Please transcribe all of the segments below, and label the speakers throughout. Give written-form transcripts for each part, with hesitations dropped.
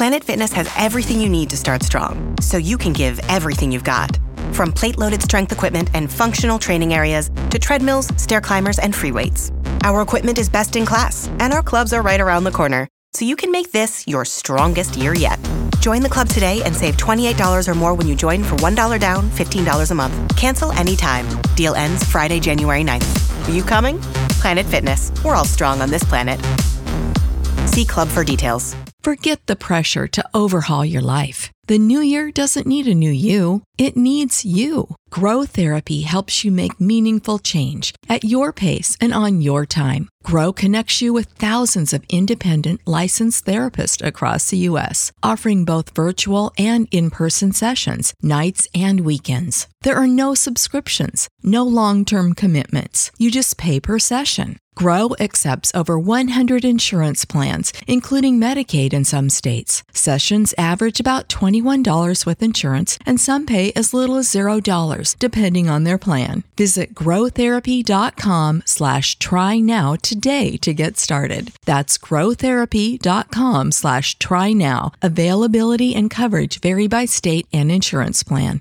Speaker 1: Planet Fitness has everything you need to start strong, so you can give everything you've got. From plate-loaded strength equipment and functional training areas to treadmills, stair climbers, and free weights. Our equipment is best in class, and our clubs are right around the corner, so you can make this your strongest year yet. Join the club today and save $28 or more when you join for $1 down, $15 a month. Cancel anytime. Deal ends Friday, January 9th. Are you coming? Planet Fitness. We're all strong on this planet. See club for details.
Speaker 2: Forget the pressure to overhaul your life. The new year doesn't need a new you. It needs you. Grow Therapy helps you make meaningful change at your pace and on your time. Grow connects you with thousands of independent licensed therapists across the U.S., offering both virtual and in-person sessions, nights and weekends. There are no subscriptions, no long-term commitments. You just pay per session. Grow accepts over 100 insurance plans, including Medicaid in some states. Sessions average about $21 with insurance, and some pay as little as $0, depending on their plan. Visit growtherapy.com/try now today to get started. That's growtherapy.com/try now. Availability and coverage vary by state and insurance plan.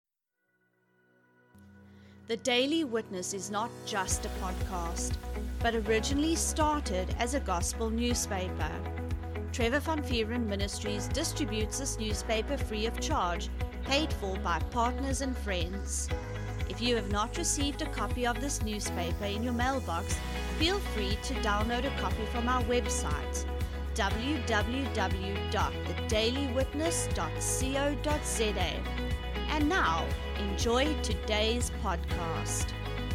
Speaker 3: The Daily Witness is not just a podcast, but originally started as a gospel newspaper. Trevor Van Vuuren Ministries distributes this newspaper free of charge, paid for by partners and friends. If you have not received a copy of this newspaper in your mailbox, feel free to download a copy from our website, www.thedailywitness.co.za. And now, enjoy today's podcast.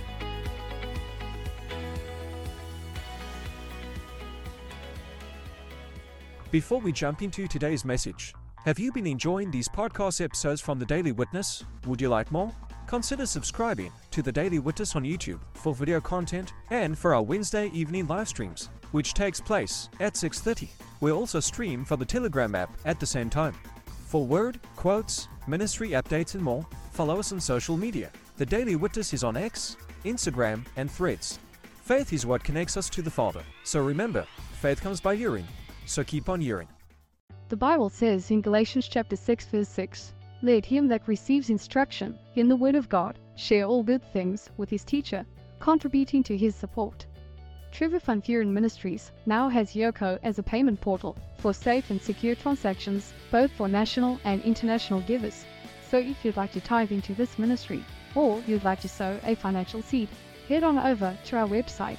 Speaker 4: Before we jump into today's message, have you been enjoying these podcast episodes from The Daily Witness? Would you like more? Consider subscribing to The Daily Witness on YouTube for video content and for our Wednesday evening live streams, which takes place at 6:30. We also stream from the Telegram app at the same time. For word, quotes, ministry updates and more, follow us on social media. The Daily Witness is on X, Instagram, and Threads. Faith is what connects us to the Father. So remember, faith comes by hearing. So keep on hearing.
Speaker 5: The Bible says in Galatians chapter 6 verse 6, "Let him that receives instruction in the word of God share all good things with his teacher, contributing to his support." Trevor Van Vuuren Ministries now has Yoco as a payment portal for safe and secure transactions, both for national and international givers. So if you'd like to tithe into this ministry, or you'd like to sow a financial seed, head on over to our website,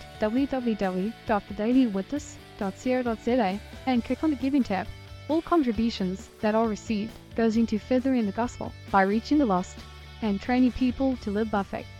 Speaker 5: www.thedailywitness.co.za, and click on the Giving tab. All contributions that are received goes into furthering the gospel by reaching the lost and training people to live by faith.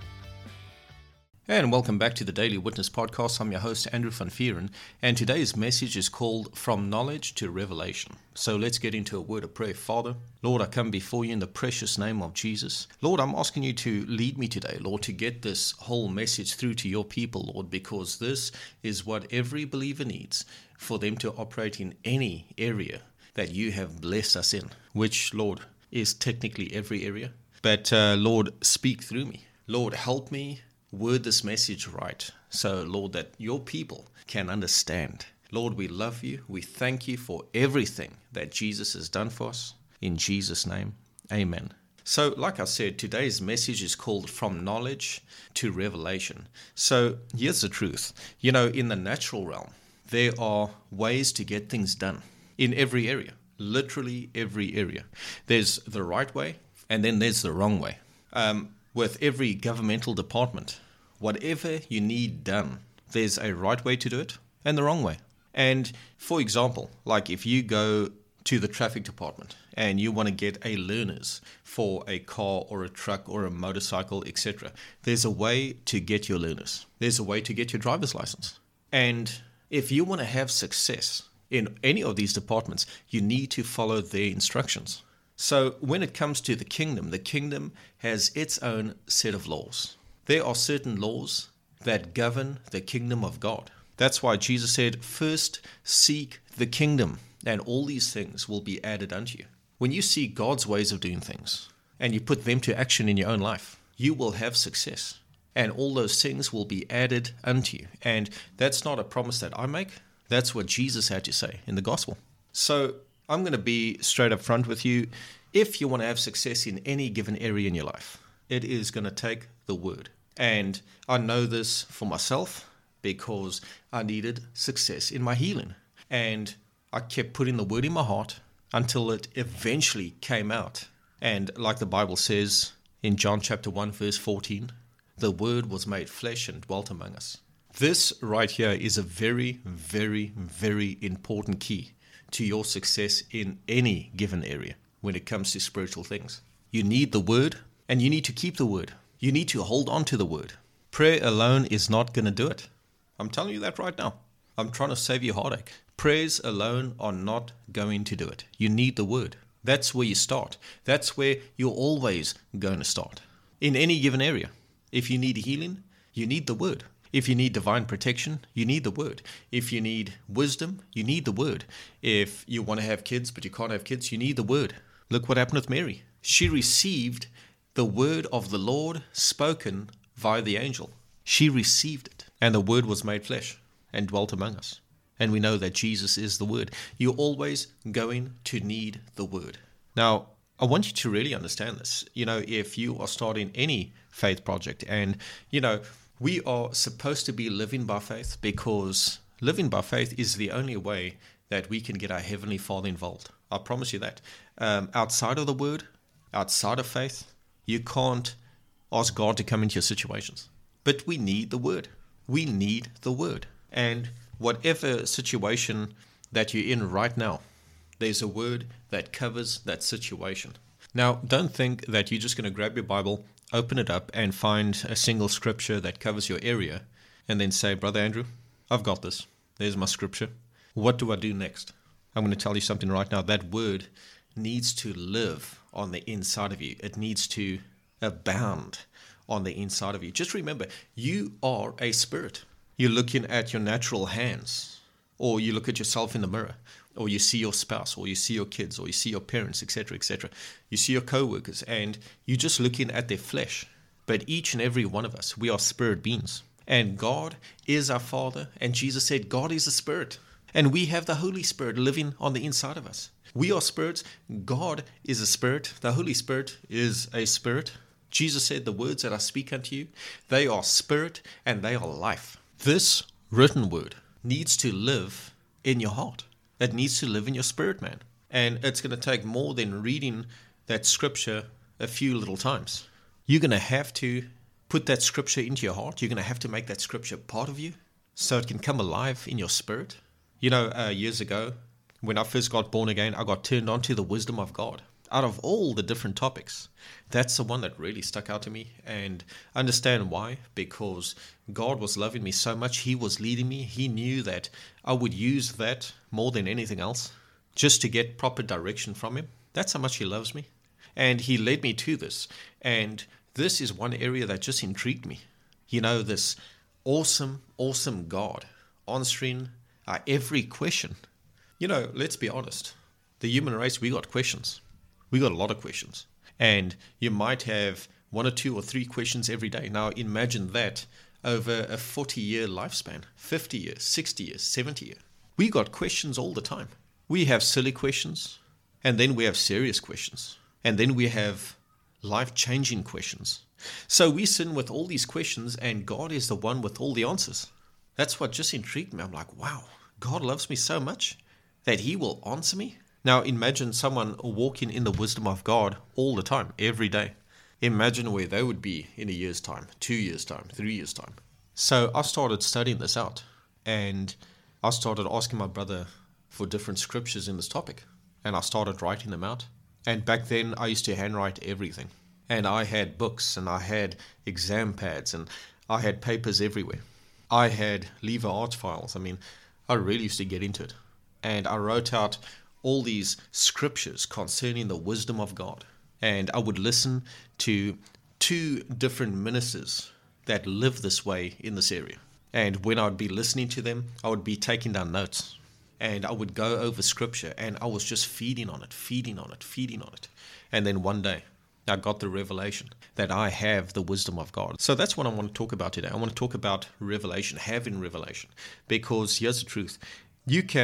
Speaker 6: And welcome back to the Daily Witness Podcast. I'm your host, Andrew Van Vuuren, and today's message is called From Knowledge to Revelation. So let's get into a word of prayer. Father, Lord, I come before you in the precious name of Jesus. Lord, I'm asking you to lead me today, Lord, to get this whole message through to your people, Lord, because this is what every believer needs for them to operate in any area that you have blessed us in, which, Lord, is technically every area. But, Lord, speak through me. Lord, help me word this message right, so, Lord, that your people can understand. Lord, we love you. We thank you for everything that Jesus has done for us. In Jesus' name, amen. So, like I said, today's message is called From Knowledge to Revelation. So, here's the truth. You know, in the natural realm, there are ways to get things done in every area, literally every area. There's the right way, and then there's the wrong way. With every governmental department, whatever you need done, there's a right way to do it and the wrong way. And for example, like if you go to the traffic department and you want to get a learners for a car or a truck or a motorcycle, etc., there's a way to get your learners. There's a way to get your driver's license. And if you want to have success in any of these departments, you need to follow their instructions. So when it comes to the kingdom has its own set of laws. There are certain laws that govern the kingdom of God. That's why Jesus said, first seek the kingdom, and all these things will be added unto you. When you see God's ways of doing things, and you put them to action in your own life, you will have success. And all those things will be added unto you. And that's not a promise that I make. That's what Jesus had to say in the gospel. So I'm going to be straight up front with you. If you want to have success in any given area in your life, it is going to take the word. And I know this for myself because I needed success in my healing. And I kept putting the word in my heart until it eventually came out. And like the Bible says in John chapter 1 verse 14, the word was made flesh and dwelt among us. This right here is a very, very, very important key to your success in any given area when it comes to spiritual things. You need the word, and you need to keep the word. You need to hold on to the word. Prayer alone is not going to do it. I'm telling you that right now. I'm trying to save you heartache. Prayers alone are not going to do it. You need the word. That's where you start. That's where you're always going to start. In any given area. If you need healing, you need the word. If you need divine protection, you need the word. If you need wisdom, you need the word. If you want to have kids but you can't have kids, you need the word. Look what happened with Mary. She received the word of the Lord spoken via the angel. She received it, and the word was made flesh and dwelt among us. And we know that Jesus is the word. You're always going to need the word. Now, I want you to really understand this. If you are starting any faith project, and, we are supposed to be living by faith, because living by faith is the only way that we can get our Heavenly Father involved. I promise you that. Outside of the word, outside of faith, you can't ask God to come into your situations. But we need the word. We need the word. And whatever situation that you're in right now, there's a word that covers that situation. Now, don't think that you're just going to grab your Bible, open it up, and find a single scripture that covers your area, and then say, Brother Andrew, I've got this. There's my scripture. What do I do next? I'm going to tell you something right now. That word needs to live on the inside of you. It needs to abound on the inside of you. Just remember, you are a spirit. You're looking at your natural hands, or you look at yourself in the mirror, or you see your spouse, or you see your kids, or you see your parents, etc., etc. You see your co-workers, and you're just looking at their flesh. But each and every one of us, we are spirit beings. And God is our Father, and Jesus said God is a spirit. And we have the Holy Spirit living on the inside of us. We are spirits. God is a spirit. The Holy Spirit is a spirit. Jesus said, the words that I speak unto you, they are spirit and they are life. This written word needs to live in your heart. It needs to live in your spirit, man. And it's going to take more than reading that scripture a few little times. You're going to have to put that scripture into your heart. You're going to have to make that scripture part of you so it can come alive in your spirit. Years ago, when I first got born again, I got turned on to the wisdom of God. Out of all the different topics, that's the one that really stuck out to me. And understand why? Because God was loving me so much. He was leading me. He knew that I would use that more than anything else just to get proper direction from Him. That's how much He loves me. And He led me to this. And this is one area that just intrigued me. This awesome, awesome God answering every question. Let's be honest. The human race, we got questions. We got a lot of questions. And you might have 1 or 2 or 3 questions every day. Now imagine that over a 40-year lifespan, 50 years, 60 years, 70 years. We got questions all the time. We have silly questions, and then we have serious questions, and then we have life-changing questions. So we sin with all these questions, and God is the one with all the answers. That's what just intrigued me. I'm like, wow, God loves me so much that He will answer me. Now imagine someone walking in the wisdom of God all the time, every day. Imagine where they would be in a year's time, 2 years' time, 3 years' time. So I started studying this out, and I started asking my brother for different scriptures in this topic, and I started writing them out. And back then I used to handwrite everything, and I had books, and I had exam pads, and I had papers everywhere. I had Lever Arts files. I really used to get into it, and I wrote out all these scriptures concerning the wisdom of God. And I would listen to 2 different ministers that live this way in this area. And when I would be listening to them, I would be taking down notes. And I would go over scripture, and I was just feeding on it. And then one day, I got the revelation that I have the wisdom of God. So that's what I want to talk about today. I want to talk about revelation, having revelation. Because here's the truth. You can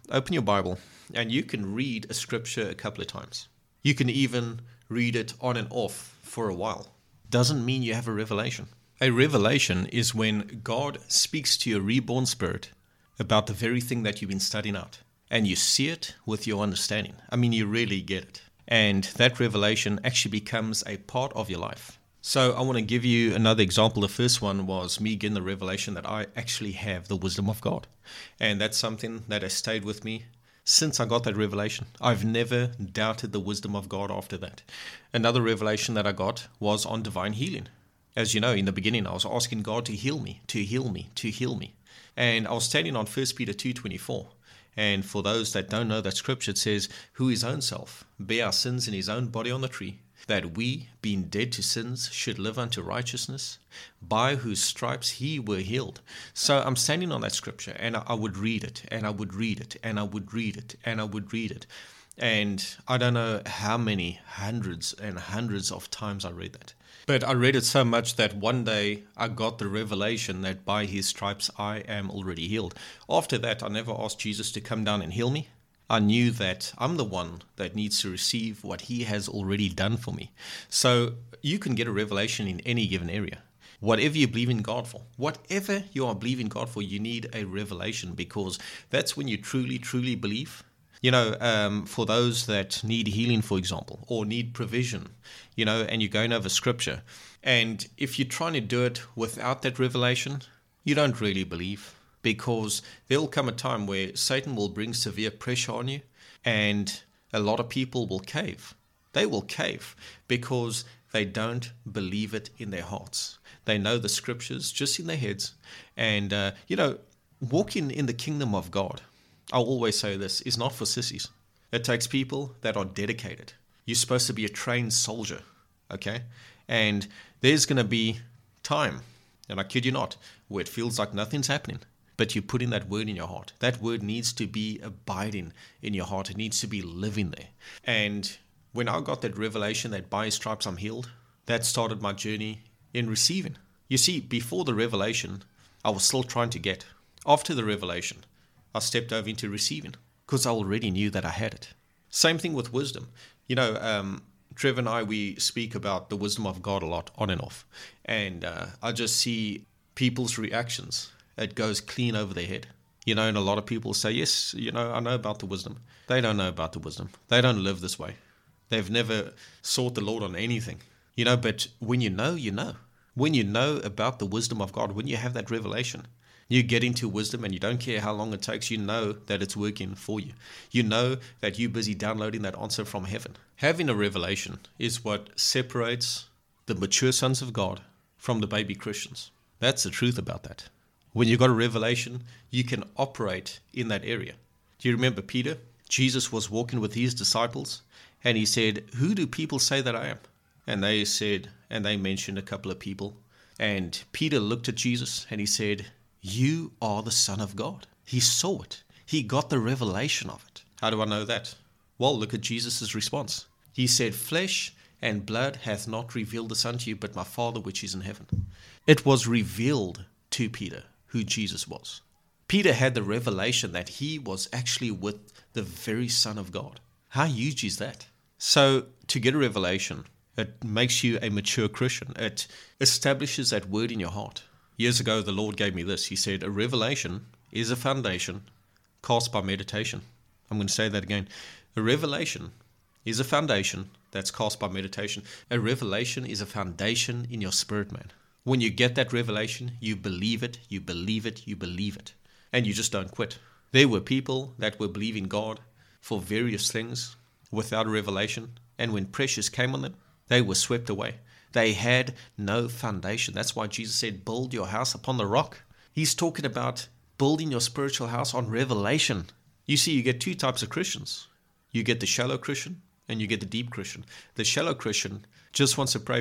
Speaker 6: open your Bible and you can read a scripture a couple of times. You can even read it on and off for a while. Doesn't mean you have a revelation. A revelation is when God speaks to your reborn spirit about the very thing that you've been studying out. And you see it with your understanding. I mean, you really get it. And that revelation actually becomes a part of your life. So I want to give you another example. The first one was me getting the revelation that I actually have the wisdom of God. And that's something that has stayed with me since I got that revelation. I've never doubted the wisdom of God after that. Another revelation that I got was on divine healing. As you know, in the beginning, I was asking God to heal me, to heal me, to heal me. And I was standing on 1 Peter 2:24. And for those that don't know that scripture, it says, who his own self bare our sins in his own body on the tree, that we, being dead to sins, should live unto righteousness, by whose stripes he were healed. So I'm standing on that scripture, and I would read it, and I would read it, and I would read it, and I would read it. And I don't know how many hundreds and hundreds of times I read that. But I read it so much that one day I got the revelation that by his stripes I am already healed. After that, I never asked Jesus to come down and heal me. I knew that I'm the one that needs to receive what he has already done for me. So you can get a revelation in any given area. Whatever you believe in God for, whatever you are believing God for, you need a revelation, because that's when you truly, truly believe. You know, for those that need healing, for example, or need provision, you know, and you're going over scripture. And if you're trying to do it without that revelation, you don't really believe, because there will come a time where Satan will bring severe pressure on you, and a lot of people will cave. They will cave because they don't believe it in their hearts. They know the scriptures just in their heads. And, you know, walking in the kingdom of God, I'll always say this, is not for sissies. It takes people that are dedicated. You're supposed to be a trained soldier, okay? And there's going to be time, and I kid you not, where it feels like nothing's happening, but you put in that word in your heart. That word needs to be abiding in your heart. It needs to be living there. And when I got that revelation that by his stripes I'm healed, that started my journey in receiving. You see, before the revelation, I was still trying to get. After the revelation, I stepped over into receiving because I already knew that I had it. Same thing with wisdom. You know, Trevor and I, we speak about the wisdom of God a lot, on and off. And I just see people's reactions. It goes clean over their head. You know, and a lot of people say, yes, you know, I know about the wisdom. They don't know about the wisdom. They don't live this way. They've never sought the Lord on anything. You know, but when you know, you know. When you know about the wisdom of God, when you have that revelation, you get into wisdom and you don't care how long it takes. You know that it's working for you. You know that you're busy downloading that answer from heaven. Having a revelation is what separates the mature sons of God from the baby Christians. That's the truth about that. When you got a revelation, you can operate in that area. Do you remember Peter? Jesus was walking with his disciples and he said, who do people say that I am? And they said, and they mentioned a couple of people. And Peter looked at Jesus and he said, you are the Son of God. He saw it. He got the revelation of it. How do I know that? Well, look at Jesus' response. He said, flesh and blood hath not revealed this unto you, but my Father which is in heaven. It was revealed to Peter who Jesus was. Peter had the revelation that he was actually with the very Son of God. How huge is that? So to get a revelation, it makes you a mature Christian. It establishes that word in your heart. Years ago, the Lord gave me this. He said, a revelation is a foundation cast by meditation. I'm going to say that again. A revelation is a foundation that's cast by meditation. A revelation is a foundation in your spirit, man. When you get that revelation, you believe it, you believe it, you believe it. And you just don't quit. There were people that were believing God for various things without a revelation. And when pressures came on them, they were swept away. They had no foundation. That's why Jesus said, build your house upon the rock. He's talking about building your spiritual house on revelation. You see, you get two types of Christians. You get the shallow Christian and you get the deep Christian. The shallow Christian just wants to pray,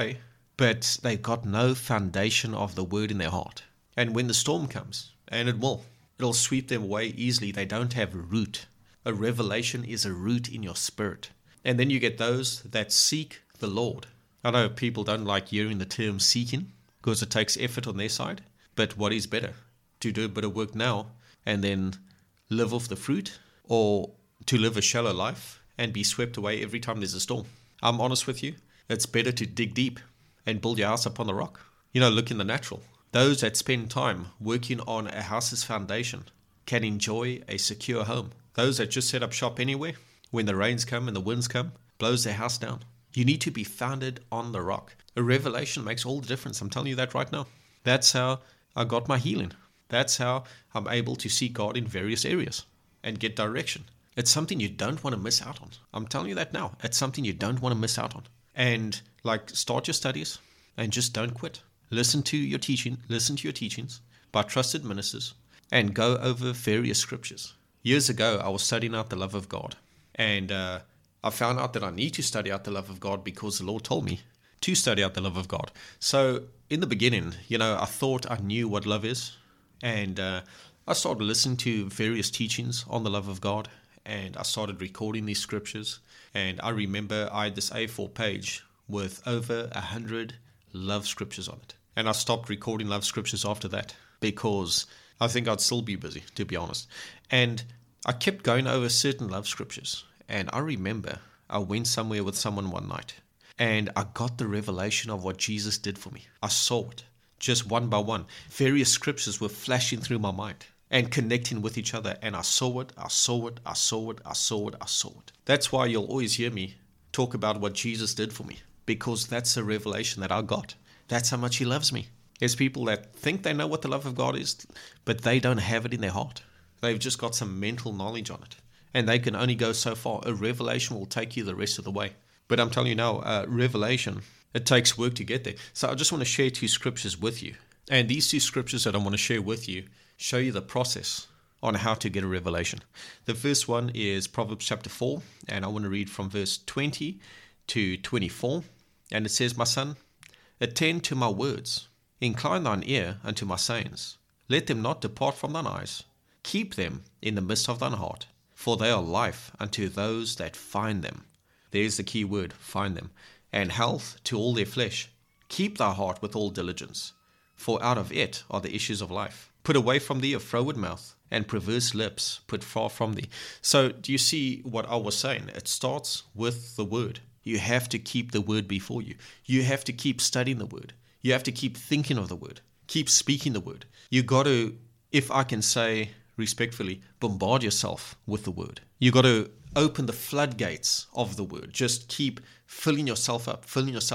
Speaker 6: but they've got no foundation of the word in their heart. And when the storm comes, and it'll sweep them away easily. They don't have a root. A revelation is a root in your spirit. And then you get those that seek the Lord. I know people don't like hearing the term seeking because it takes effort on their side. But what is better? To do a bit of work now and then live off the fruit or to live a shallow life and be swept away every time there's a storm. I'm honest with you. It's better to dig deep and build your house upon the rock. Look in the natural. Those that spend time working on a house's foundation can enjoy a secure home. Those that just set up shop anywhere, when the rains come and the winds come, blows their house down. You need to be founded on the rock. A revelation makes all the difference. I'm telling you that right now. That's how I got my healing. That's how I'm able to seek God in various areas and get direction. It's something you don't want to miss out on. I'm telling you that now. It's something you don't want to miss out on. And start your studies and just don't quit. Listen to your teachings by trusted ministers and go over various scriptures. Years ago, I was studying out the love of God. And I found out that I need to study out the love of God because the Lord told me to study out the love of God. So in the beginning, I thought I knew what love is. And I started listening to various teachings on the love of God. And I started recording these scriptures. And I remember I had this A4 page with over 100 love scriptures on it. And I stopped recording love scriptures after that because I think I'd still be busy, to be honest. And I kept going over certain love scriptures. And I remember I went somewhere with someone one night and I got the revelation of what Jesus did for me. I saw it just one by one. Various scriptures were flashing through my mind and connecting with each other. And I saw it. That's why you'll always hear me talk about what Jesus did for me, because that's a revelation that I got. That's how much he loves me. There's people that think they know what the love of God is, but they don't have it in their heart. They've just got some mental knowledge on it. And they can only go so far. A revelation will take you the rest of the way. But I'm telling you now, revelation, it takes work to get there. So I just want to share 2 scriptures with you. And these 2 scriptures that I want to share with you show you the process on how to get a revelation. The first one is Proverbs chapter 4. And I want to read from verse 20 to 24. And it says, "My son, attend to my words. Incline thine ear unto my sayings. Let them not depart from thine eyes. Keep them in the midst of thine heart. For they are life unto those that find them." There's the key word, find them. "And health to all their flesh. Keep thy heart with all diligence, for out of it are the issues of life. Put away from thee a froward mouth, and perverse lips put far from thee." So do you see what I was saying? It starts with the word. You have to keep the word before you. You have to keep studying the word. You have to keep thinking of the word. Keep speaking the word. You got to, if I can say respectfully, bombard yourself with the word. You got to open the floodgates of the word. Just keep filling yourself up,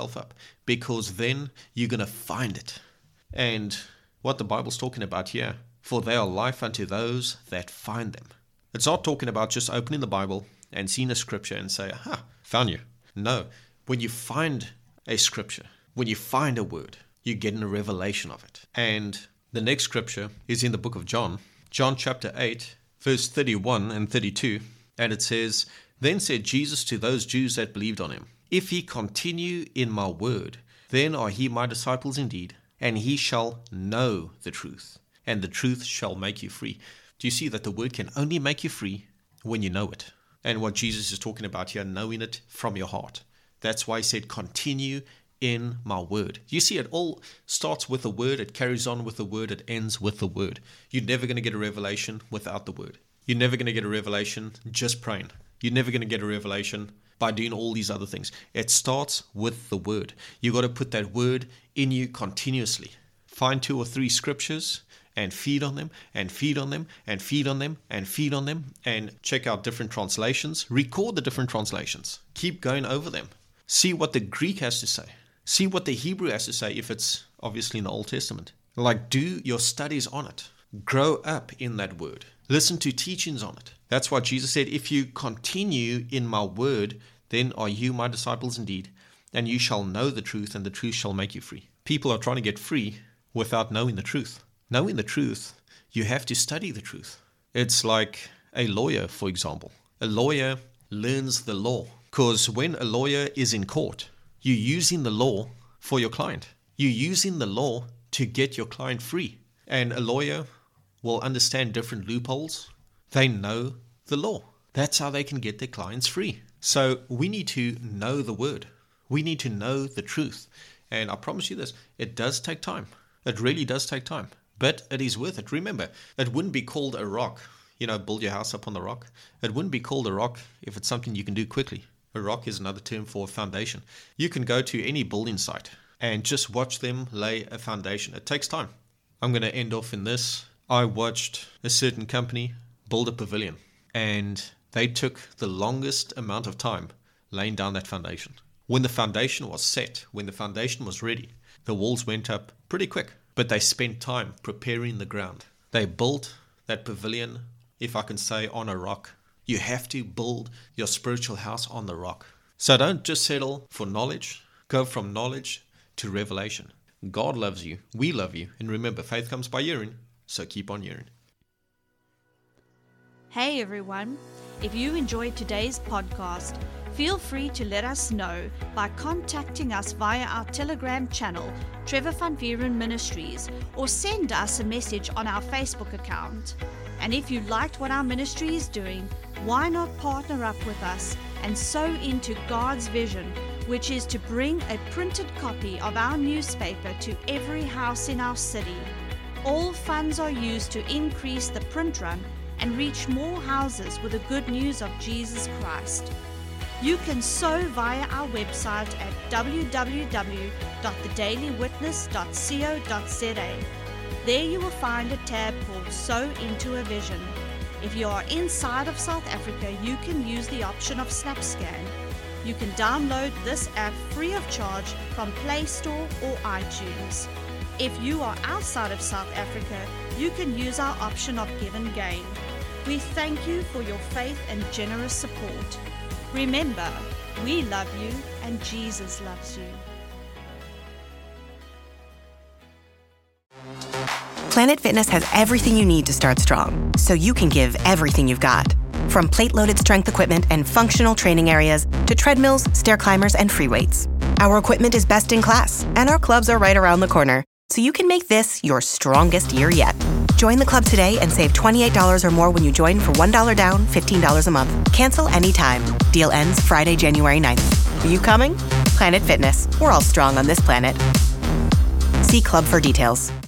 Speaker 6: because then you're going to find it. And what the Bible's talking about here, for they are life unto those that find them. It's not talking about just opening the Bible and seeing a scripture and say, aha, found you. No, when you find a scripture, when you find a word, you're getting a revelation of it. And the next scripture is in the book of John chapter 8, verse 31 and 32. And it says, "Then said Jesus to those Jews that believed on him, If ye continue in my word, then are ye my disciples indeed, and he shall know the truth, and the truth shall make you free." Do you see that the word can only make you free when you know it? And what Jesus is talking about here, knowing it from your heart. That's why he said, continue in my word. You see, it all starts with the word, it carries on with the word, it ends with the word. You're never going to get a revelation without the word. You're never going to get a revelation just praying. You're never going to get a revelation by doing all these other things. It starts with the word. You got to put that word in you continuously. Find 2 or 3 scriptures and feed on them, and feed on them, and feed on them, and feed on them, and check out different translations. Record the different translations. Keep going over them. See what the Greek has to say. See what the Hebrew has to say if it's obviously in the Old Testament. Do your studies on it. Grow up in that word. Listen to teachings on it. That's why Jesus said, if you continue in my word, then are you my disciples indeed, and you shall know the truth, and the truth shall make you free. People are trying to get free without knowing the truth. Knowing the truth, you have to study the truth. It's like a lawyer, for example. A lawyer learns the law, because when a lawyer is in court, you're using the law for your client. You're using the law to get your client free. And a lawyer will understand different loopholes. They know the law. That's how they can get their clients free. So we need to know the word. We need to know the truth. And I promise you this, it does take time. It really does take time. But it is worth it. Remember, it wouldn't be called a rock build your house up on the rock. It wouldn't be called a rock if it's something you can do quickly. A rock is another term for a foundation. You can go to any building site and just watch them lay a foundation. It takes time. I'm going to end off in this. I watched a certain company build a pavilion, and they took the longest amount of time laying down that foundation. When the foundation was set, when the foundation was ready, the walls went up pretty quick, but they spent time preparing the ground. They built that pavilion, if I can say, on a rock. You have to build your spiritual house on the rock. So don't just settle for knowledge. Go from knowledge to revelation. God loves you. We love you. And remember, faith comes by hearing, so keep on hearing.
Speaker 3: Hey everyone, if you enjoyed today's podcast, feel free to let us know by contacting us via our Telegram channel, Trevor Van Vieren Ministries, or send us a message on our Facebook account. And if you liked what our ministry is doing, why not partner up with us and sow into God's vision, which is to bring a printed copy of our newspaper to every house in our city. All funds are used to increase the print run and reach more houses with the good news of Jesus Christ. You can sow via our website at www.thedailywitness.co.za. There you will find a tab called Sow into a Vision. If you are inside of South Africa, you can use the option of SnapScan. You can download this app free of charge from Play Store or iTunes. If you are outside of South Africa, you can use our option of Give and Gain. We thank you for your faith and generous support. Remember, we love you and Jesus loves you.
Speaker 1: Planet Fitness has everything you need to start strong, so you can give everything you've got. From plate-loaded strength equipment and functional training areas to treadmills, stair climbers, and free weights. Our equipment is best in class, and our clubs are right around the corner, so you can make this your strongest year yet. Join the club today and save $28 or more when you join for $1 down, $15 a month. Cancel anytime. Deal ends Friday, January 9th. Are you coming? Planet Fitness. We're all strong on this planet. See club for details.